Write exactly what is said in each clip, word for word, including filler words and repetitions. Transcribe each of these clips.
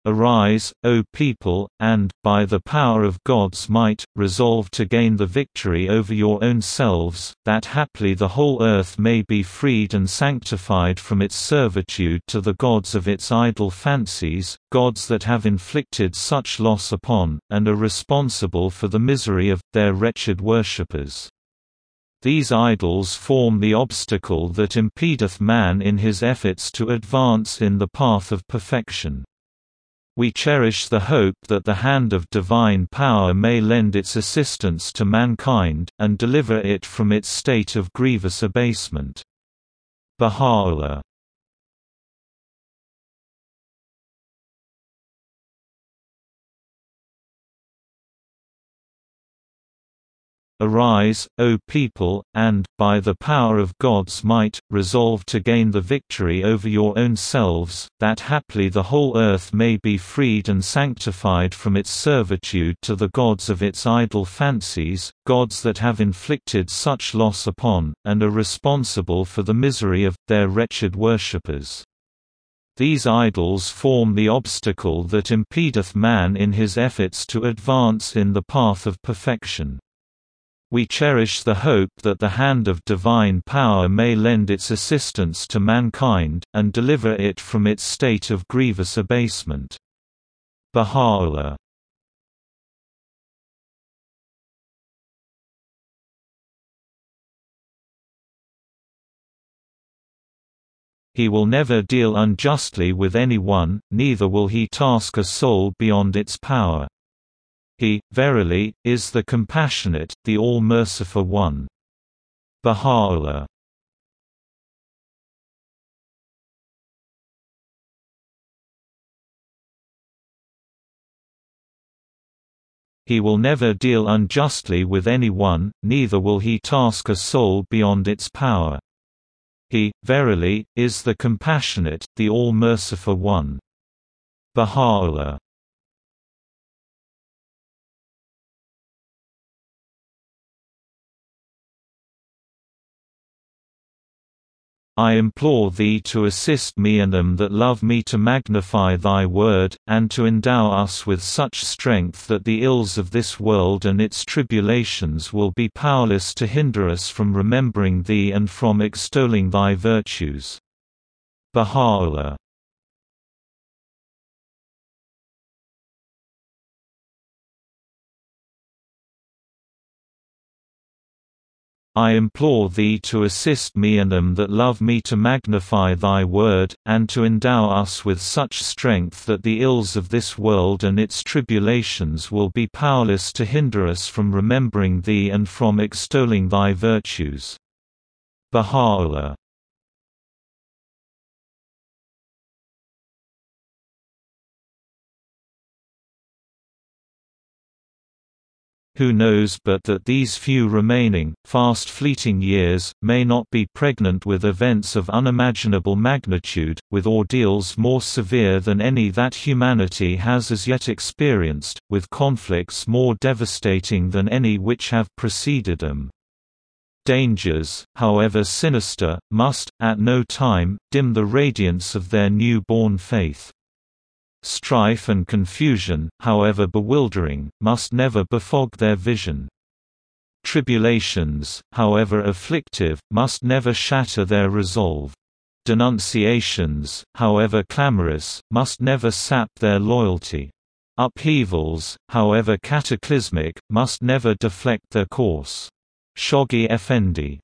Arise, O people, and, by the power of God's might, resolve to gain the victory over your own selves, that haply the whole earth may be freed and sanctified from its servitude to the gods of its idle fancies, gods that have inflicted such loss upon, and are responsible for the misery of, their wretched worshippers. These idols form the obstacle that impedeth man in his efforts to advance in the path of perfection. We cherish the hope that the hand of divine power may lend its assistance to mankind, and deliver it from its state of grievous abasement. Baha'u'llah. Arise, O people, and, by the power of God's might, resolve to gain the victory over your own selves, that haply the whole earth may be freed and sanctified from its servitude to the gods of its idle fancies, gods that have inflicted such loss upon, and are responsible for the misery of, their wretched worshippers. These idols form the obstacle that impedeth man in his efforts to advance in the path of perfection. We cherish the hope that the hand of divine power may lend its assistance to mankind, and deliver it from its state of grievous abasement. Baha'u'llah. He will never deal unjustly with anyone, neither will he task a soul beyond its power. He, verily, is the Compassionate, the All-Merciful One. Baha'u'llah. He will never deal unjustly with anyone, neither will he task a soul beyond its power. He, verily, is the Compassionate, the All-Merciful One. Baha'u'llah. I implore thee to assist me and them that love me to magnify thy word, and to endow us with such strength that the ills of this world and its tribulations will be powerless to hinder us from remembering thee and from extolling thy virtues. Baha'u'llah. I implore thee to assist me and them that love me to magnify thy word, and to endow us with such strength that the ills of this world and its tribulations will be powerless to hinder us from remembering thee and from extolling thy virtues. Baha'u'llah. Who knows but that these few remaining, fast fleeting years, may not be pregnant with events of unimaginable magnitude, with ordeals more severe than any that humanity has as yet experienced, with conflicts more devastating than any which have preceded them. Dangers, however sinister, must, at no time, dim the radiance of their new-born faith. Strife and confusion, however bewildering, must never befog their vision. Tribulations, however afflictive, must never shatter their resolve. Denunciations, however clamorous, must never sap their loyalty. Upheavals, however cataclysmic, must never deflect their course. Shoghi Effendi.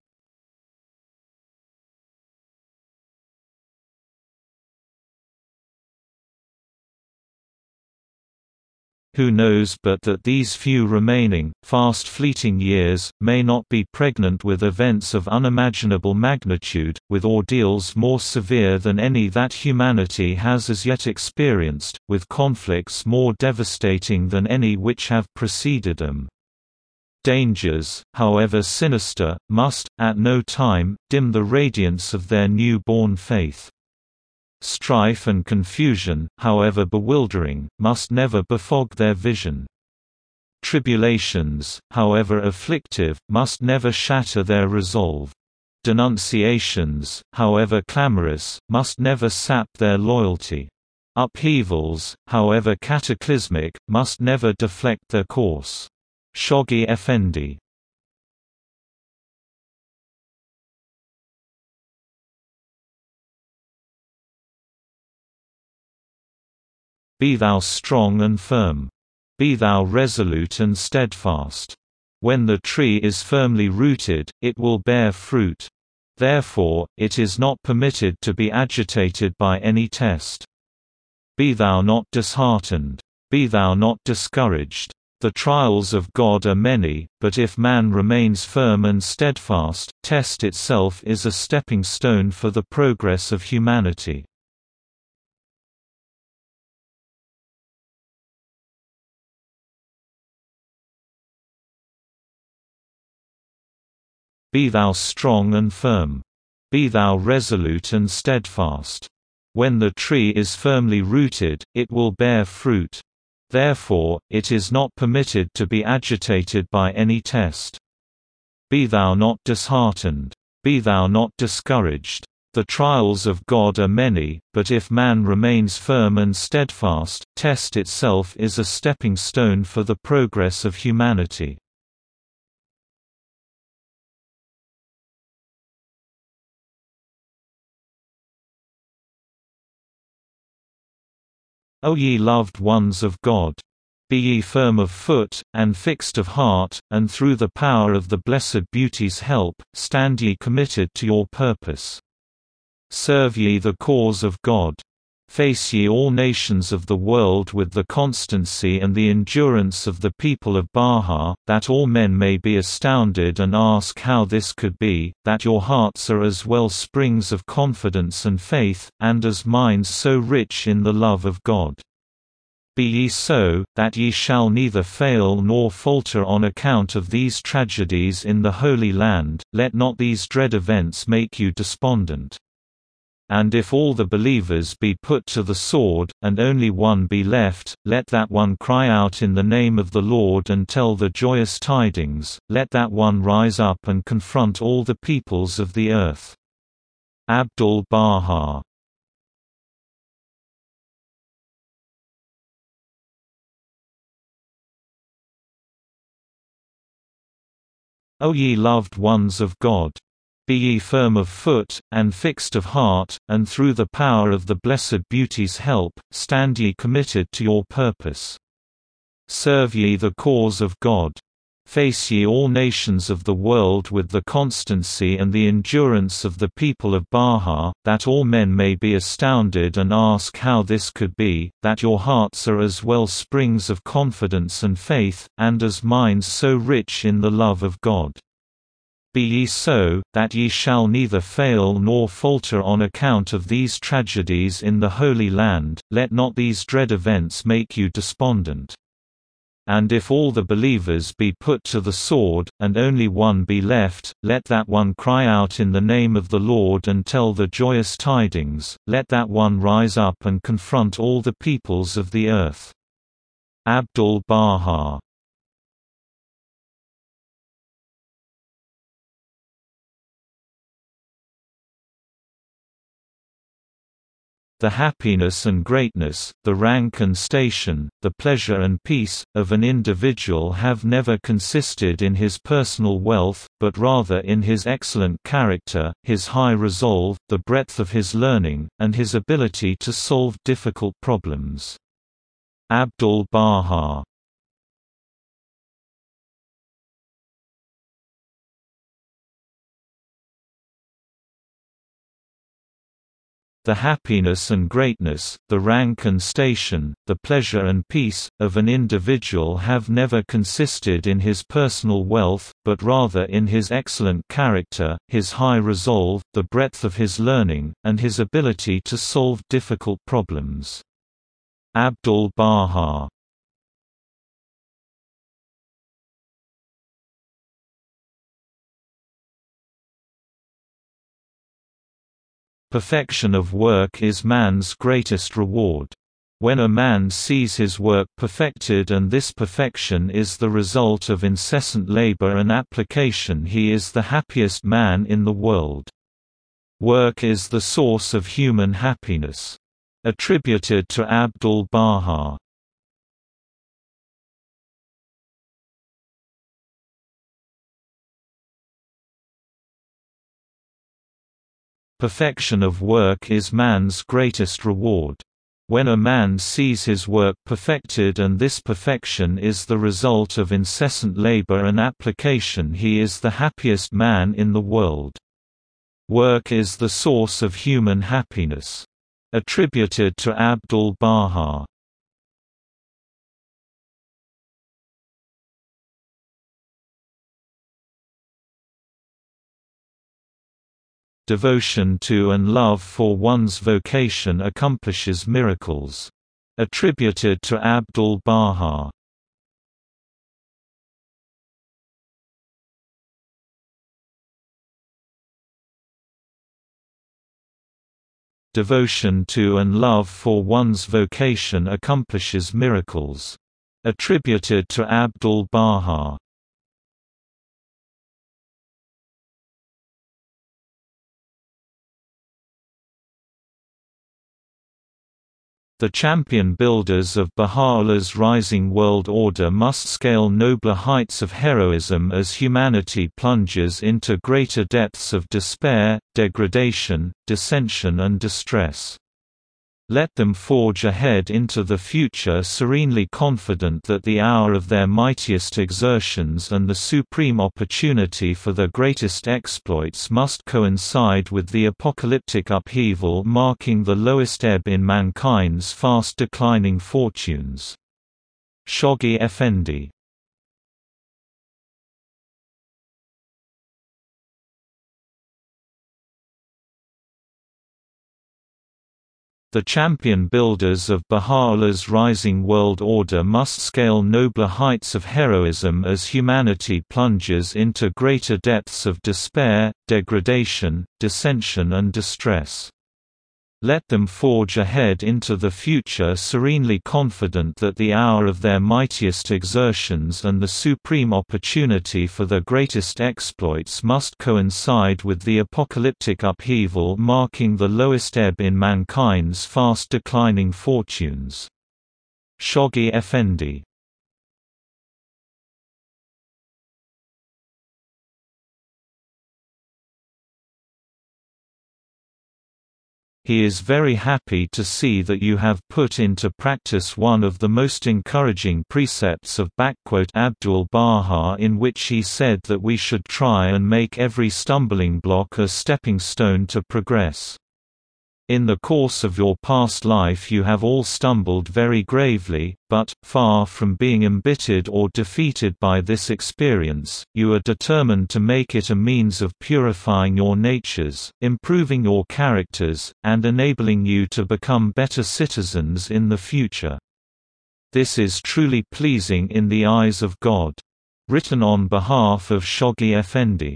Who knows but that these few remaining, fast fleeting years, may not be pregnant with events of unimaginable magnitude, with ordeals more severe than any that humanity has as yet experienced, with conflicts more devastating than any which have preceded them. Dangers, however sinister, must, at no time, dim the radiance of their new-born faith. Strife and confusion, however bewildering, must never befog their vision. Tribulations, however afflictive, must never shatter their resolve. Denunciations, however clamorous, must never sap their loyalty. Upheavals, however cataclysmic, must never deflect their course. Shoghi Effendi. Be thou strong and firm. Be thou resolute and steadfast. When the tree is firmly rooted, it will bear fruit. Therefore, it is not permitted to be agitated by any test. Be thou not disheartened. Be thou not discouraged. The trials of God are many, but if man remains firm and steadfast, test itself is a stepping stone for the progress of humanity. Be thou strong and firm. Be thou resolute and steadfast. When the tree is firmly rooted, it will bear fruit. Therefore, it is not permitted to be agitated by any test. Be thou not disheartened. Be thou not discouraged. The trials of God are many, but if man remains firm and steadfast, test itself is a stepping stone for the progress of humanity. O ye loved ones of God! Be ye firm of foot, and fixed of heart, and through the power of the Blessed Beauty's help, stand ye committed to your purpose. Serve ye the cause of God. Face ye all nations of the world with the constancy and the endurance of the people of Baha, that all men may be astounded and ask how this could be, that your hearts are as well springs of confidence and faith, and as minds so rich in the love of God. Be ye so, that ye shall neither fail nor falter on account of these tragedies in the Holy Land. Let not these dread events make you despondent. And if all the believers be put to the sword, and only one be left, let that one cry out in the name of the Lord and tell the joyous tidings, let that one rise up and confront all the peoples of the earth. Abdul Baha. O ye loved ones of God! Be ye firm of foot, and fixed of heart, and through the power of the Blessed Beauty's help, stand ye committed to your purpose. Serve ye the cause of God. Face ye all nations of the world with the constancy and the endurance of the people of Baha, that all men may be astounded and ask how this could be, that your hearts are as well springs of confidence and faith, and as minds so rich in the love of God. Be ye so, that ye shall neither fail nor falter on account of these tragedies in the Holy Land. Let not these dread events make you despondent. And if all the believers be put to the sword, and only one be left, let that one cry out in the name of the Lord and tell the joyous tidings, let that one rise up and confront all the peoples of the earth. Abdul Baha. The happiness and greatness, the rank and station, the pleasure and peace, of an individual have never consisted in his personal wealth, but rather in his excellent character, his high resolve, the breadth of his learning, and his ability to solve difficult problems. Abdul Baha. The happiness and greatness, the rank and station, the pleasure and peace, of an individual have never consisted in his personal wealth, but rather in his excellent character, his high resolve, the breadth of his learning, and his ability to solve difficult problems. Abdul Baha. Perfection of work is man's greatest reward. When a man sees his work perfected, and this perfection is the result of incessant labor and application, he is the happiest man in the world. Work is the source of human happiness. Attributed to Abdul-Baha. Perfection of work is man's greatest reward. When a man sees his work perfected, and this perfection is the result of incessant labor and application, he is the happiest man in the world. Work is the source of human happiness. Attributed to Abdul-Baha. Devotion to and love for one's vocation accomplishes miracles. Attributed to Abdul-Baha. Devotion to and love for one's vocation accomplishes miracles. Attributed to Abdul-Baha. The champion builders of Baha'u'llah's rising world order must scale nobler heights of heroism as humanity plunges into greater depths of despair, degradation, dissension and distress. Let them forge ahead into the future serenely confident that the hour of their mightiest exertions and the supreme opportunity for their greatest exploits must coincide with the apocalyptic upheaval marking the lowest ebb in mankind's fast declining fortunes. Shoghi Effendi. The champion builders of Baha'u'llah's rising world order must scale nobler heights of heroism as humanity plunges into greater depths of despair, degradation, dissension and distress. Let them forge ahead into the future serenely confident that the hour of their mightiest exertions and the supreme opportunity for their greatest exploits must coincide with the apocalyptic upheaval marking the lowest ebb in mankind's fast declining fortunes. Shoghi Effendi. He is very happy to see that you have put into practice one of the most encouraging precepts of Abdul-Baha, in which he said that we should try and make every stumbling block a stepping stone to progress. In the course of your past life you have all stumbled very gravely, but, far from being embittered or defeated by this experience, you are determined to make it a means of purifying your natures, improving your characters, and enabling you to become better citizens in the future. This is truly pleasing in the eyes of God. Written on behalf of Shoghi Effendi.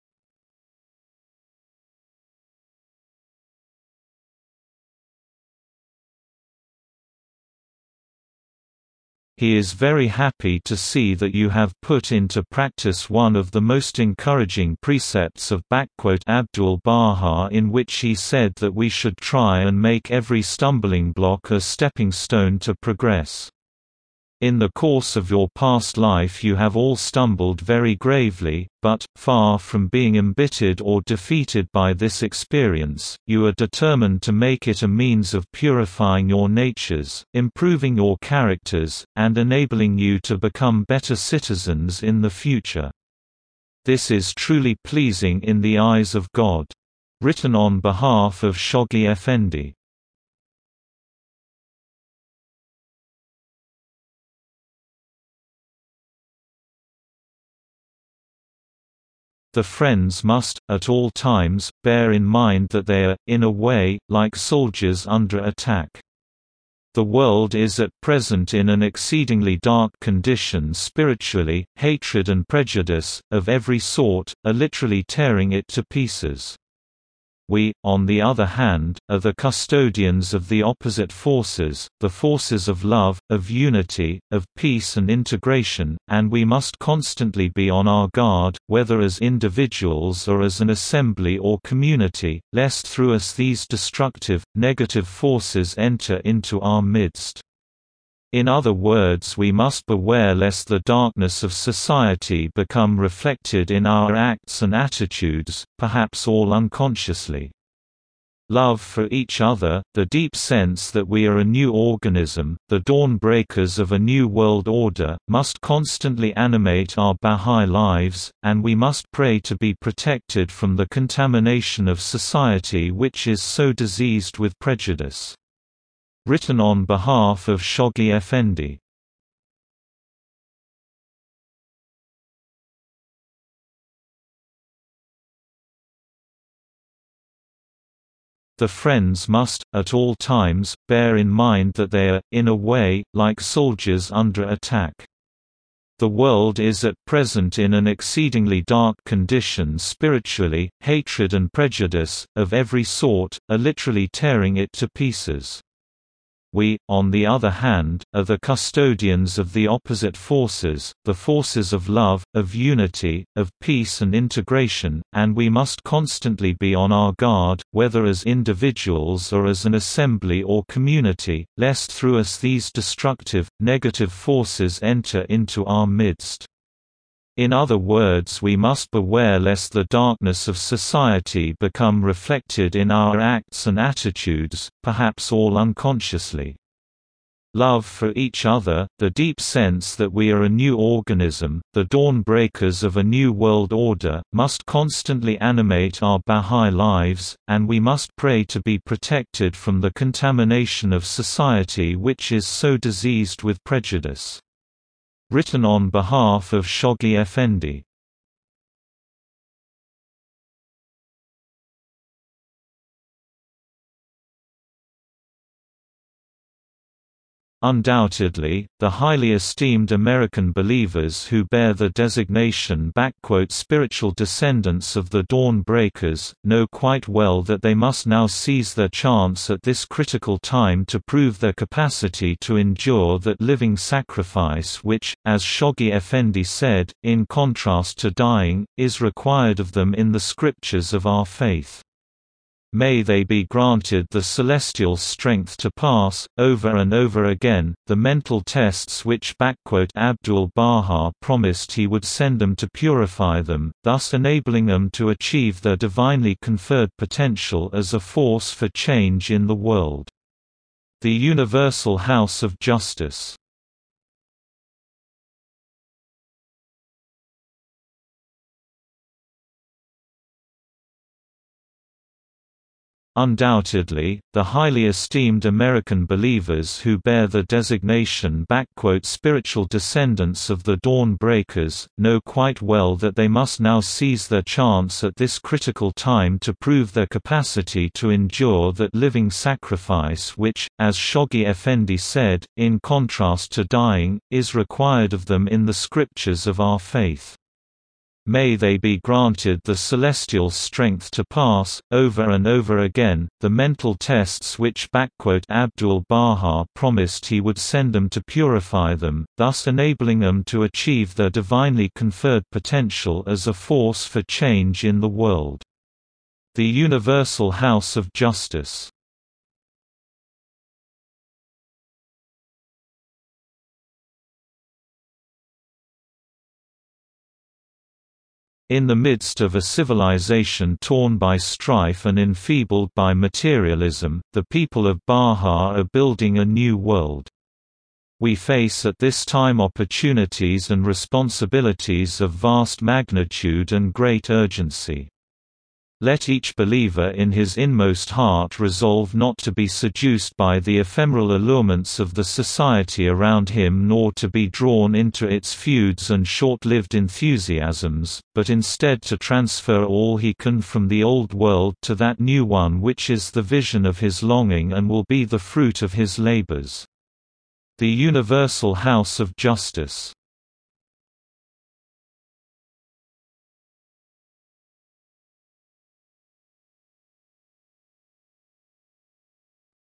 He is very happy to see that you have put into practice one of the most encouraging precepts of Abdul-Baha, in which he said that we should try and make every stumbling block a stepping stone to progress. In the course of your past life you have all stumbled very gravely, but, far from being embittered or defeated by this experience, you are determined to make it a means of purifying your natures, improving your characters, and enabling you to become better citizens in the future. This is truly pleasing in the eyes of God. Written on behalf of Shoghi Effendi. The friends must, at all times, bear in mind that they are, in a way, like soldiers under attack. The world is at present in an exceedingly dark condition spiritually. Hatred and prejudice, of every sort, are literally tearing it to pieces. We, on the other hand, are the custodians of the opposite forces, the forces of love, of unity, of peace and integration, and we must constantly be on our guard, whether as individuals or as an assembly or community, lest through us these destructive, negative forces enter into our midst. In other words, we must beware lest the darkness of society become reflected in our acts and attitudes, perhaps all unconsciously. Love for each other, the deep sense that we are a new organism, the dawn breakers of a new world order, must constantly animate our Bahá'í lives, and we must pray to be protected from the contamination of society which is so diseased with prejudice. Written on behalf of Shoghi Effendi. The friends must, at all times, bear in mind that they are, in a way, like soldiers under attack. The world is at present in an exceedingly dark condition spiritually. Hatred and prejudice, of every sort, are literally tearing it to pieces. We, on the other hand, are the custodians of the opposite forces, the forces of love, of unity, of peace and integration, and we must constantly be on our guard, whether as individuals or as an assembly or community, lest through us these destructive, negative forces enter into our midst. In other words, we must beware lest the darkness of society become reflected in our acts and attitudes, perhaps all unconsciously. Love for each other, the deep sense that we are a new organism, the dawn breakers of a new world order, must constantly animate our Bahá'í lives, and we must pray to be protected from the contamination of society which is so diseased with prejudice. Written on behalf of Shoghi Effendi. Undoubtedly, the highly esteemed American believers who bear the designation "spiritual descendants of the Dawn Breakers" know quite well that they must now seize their chance at this critical time to prove their capacity to endure that living sacrifice which, as Shoghi Effendi said, in contrast to dying, is required of them in the scriptures of our faith. May they be granted the celestial strength to pass, over and over again, the mental tests which Abdul-Baha promised he would send them to purify them, thus enabling them to achieve their divinely conferred potential as a force for change in the world. The Universal House of Justice. Undoubtedly, the highly esteemed American believers who bear the designation "spiritual descendants of the Dawn Breakers" know quite well that they must now seize their chance at this critical time to prove their capacity to endure that living sacrifice which, as Shoghi Effendi said, in contrast to dying, is required of them in the scriptures of our faith. May they be granted the celestial strength to pass, over and over again, the mental tests which Abdul-Baha promised he would send them to purify them, thus enabling them to achieve their divinely conferred potential as a force for change in the world. The Universal House of Justice. In the midst of a civilization torn by strife and enfeebled by materialism, the people of Baha are building a new world. We face at this time opportunities and responsibilities of vast magnitude and great urgency. Let each believer in his inmost heart resolve not to be seduced by the ephemeral allurements of the society around him nor to be drawn into its feuds and short-lived enthusiasms, but instead to transfer all he can from the old world to that new one which is the vision of his longing and will be the fruit of his labors. The Universal House of Justice.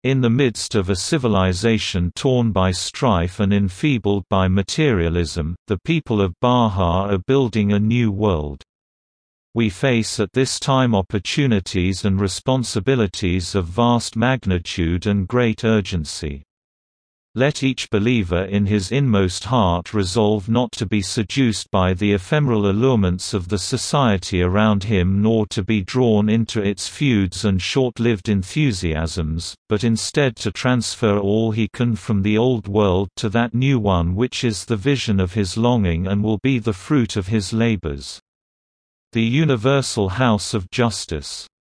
In the midst of a civilization torn by strife and enfeebled by materialism, the people of Baha are building a new world. We face at this time opportunities and responsibilities of vast magnitude and great urgency. Let each believer in his inmost heart resolve not to be seduced by the ephemeral allurements of the society around him nor to be drawn into its feuds and short-lived enthusiasms, but instead to transfer all he can from the old world to that new one which is the vision of his longing and will be the fruit of his labors. The Universal House of Justice.